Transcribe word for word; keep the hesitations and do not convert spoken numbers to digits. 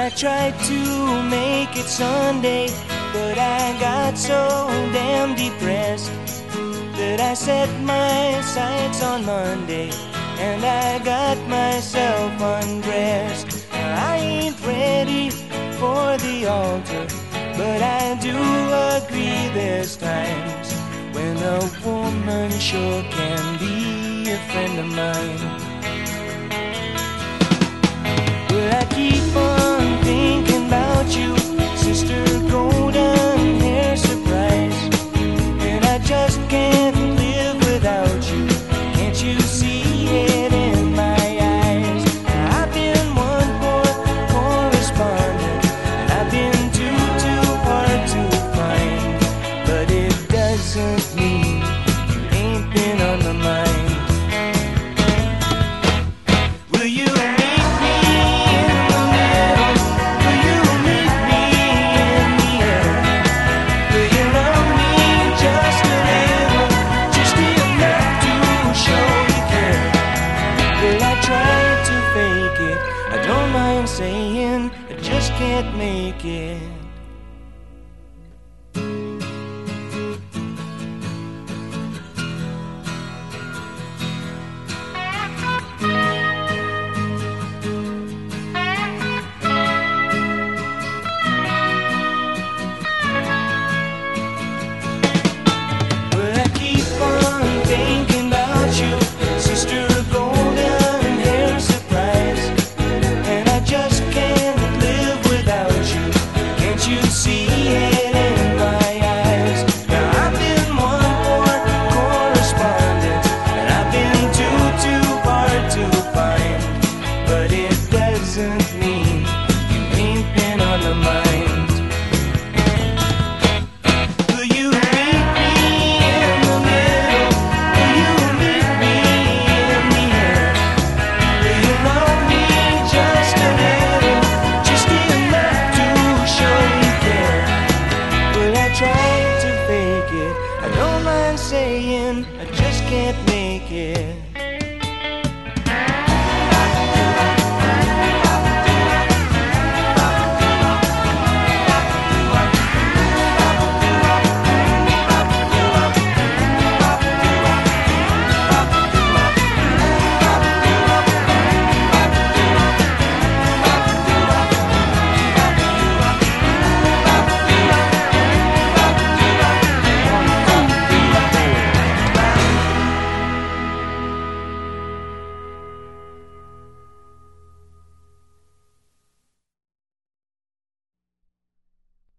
I tried to make it Sunday, but I got so damn depressed that I set my sights on Monday and I got myself undressed. I ain't ready for the altar, but I do agree there's times when a woman sure can be a friend of mine. Well, I keep on thinking about you, Sister Golden Hair Surprise, and I just can't live without you. Can't you see it in my eyes? I've been one poor correspondent, and I've been too, too hard to find, but it doesn't mean you ain't been on my mind. Will you meet me in the middle? Will you meet me in the air? Will you love me just a little, just enough to show you care? Well, I tried to fake it, I don't mind saying I just can't make it.